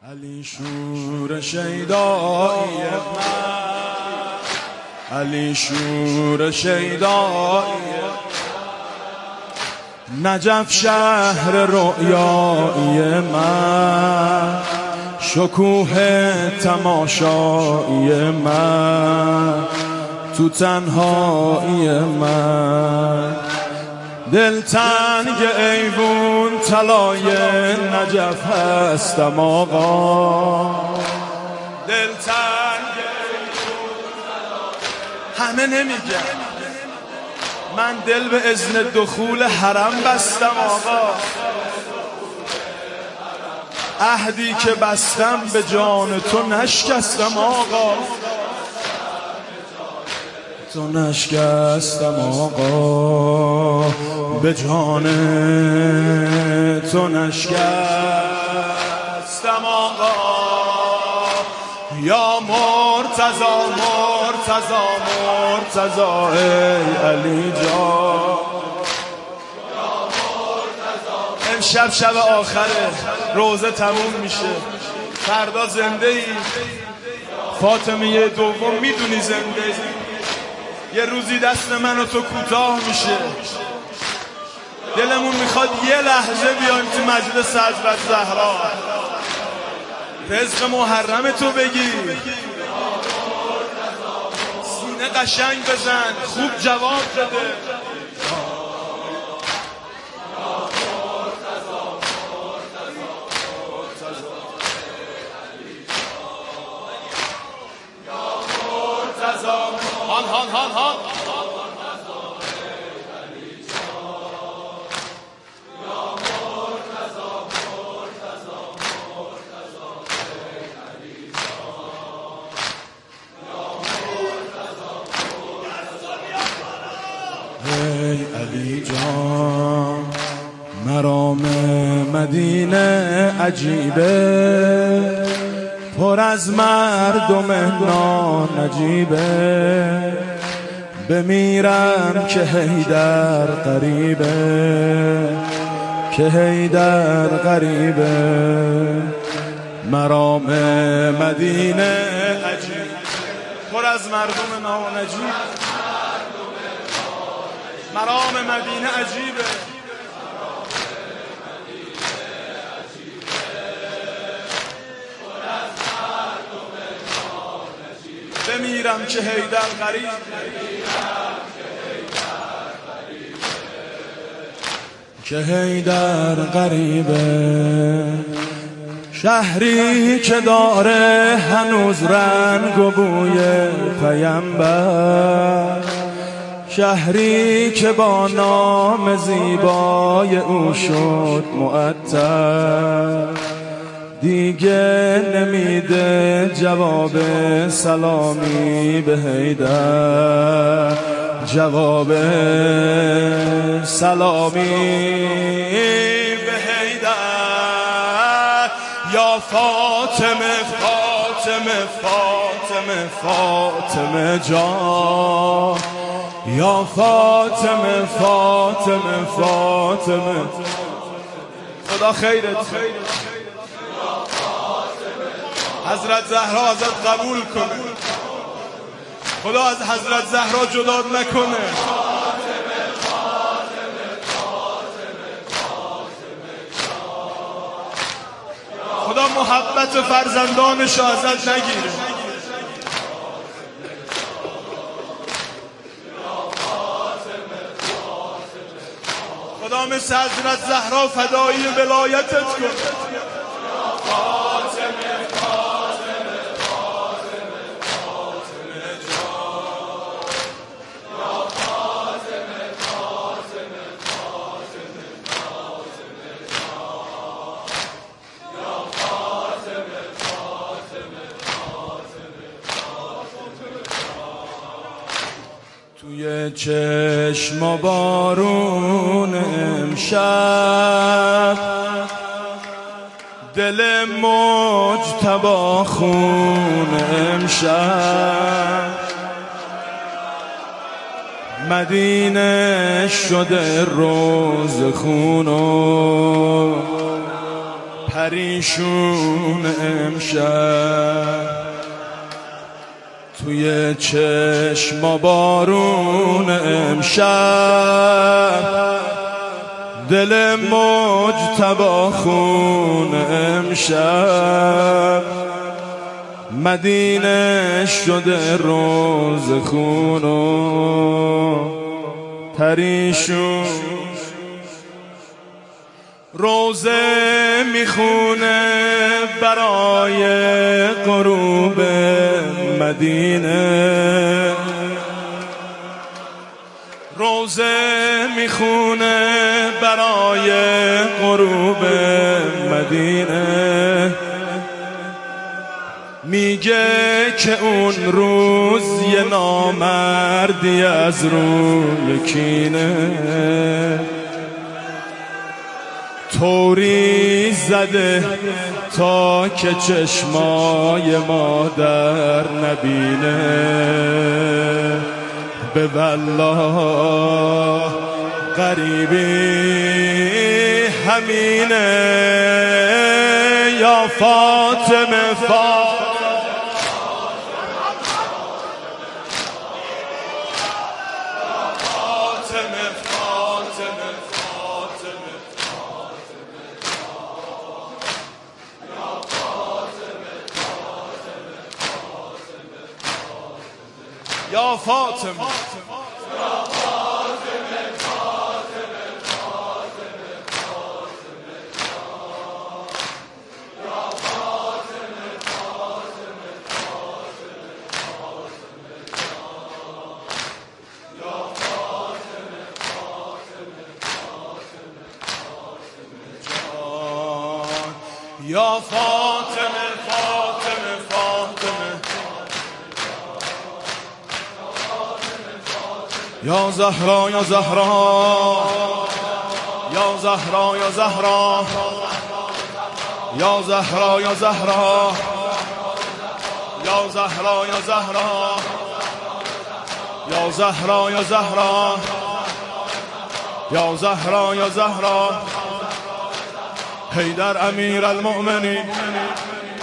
علی شور شیدایی من، علی شور شیدایی نجف شهر رؤیایی من، شکوه تماشایی من، تو تنهایی من، دلتنگ ایوون طلای نجف هستم آقا، دلتنگ ایوون همه نمیگن، من دل به اذن دخول حرم بستم آقا، عهدی که بستم به جان تو نشکستم آقا، تو نشکستم آقا، به جان تو نشکستم آقا، یا مرتضی مرتضی مرتضی ای علی جان، امشب شب آخره، روزه تموم میشه، فردا زنده ای فاطمه دوم، میدونی زنده ای، یه روزی دست من و تو کوتاه میشه، دلمون میخواد یه لحظه بیایم تو مجلس حضرت زهرا، رزق محرم تو بگیر، سینه قشنگ بزن، خوب جواب بده. هان هان هان هان ای علی جان، مرام مدینه عجیبه، پر از مردم نانجیبه، بمیرم که حیدر غریبه، که حیدر غریبه، مرام مدینه عجیب، پر از مردم نانجیب، مرام مدینه عجیبه، بمیرم که حیدر غریب، که حیدر غریبه، شهری که داره هنوز رنگ و بوی پیامبر، شهری که با نام زیبای او شد معطر، دیگه نمیده جواب سلامی به حیدر، جواب سلامی به حیدر، یا فاطمه فاطمه فاطمه فاطمه جان، یا فاطمه فاطمه فاطمه، خدا خیرت، حضرت زهرا ازت قبول کنه، خدا از حضرت زهرا جداد نکنه. خدا محبت فرزندانش ازت نگیره. خدا مثل حضرت زهرا فدایی ولایتت کنه. توی چشم بارون امشب، دل مجتبی خون امشب، مدینه شده روز خون و پریشون امشب توی چشم بارون امشب دل مجتبی خون امشب مدینه شده روز خون و پریشون روزه میخونه برای غروب مدینه روزه میخونه برای غروب مدینه میگه که اون روز یه نامردی از روی کینه طوری زده تا که چشمای مادر نبینه به والله غریبی همینه یا فاطمه یا فاطمه یا فاطمه فاطمه فاطمه یا زهرا یا زهرا یا زهرا یا زهرا یا زهرا یا زهرا یا زهرا یا زهرا یا زهرا یا زهرا یا زهرا یا زهرا حیدر امیر المؤمنین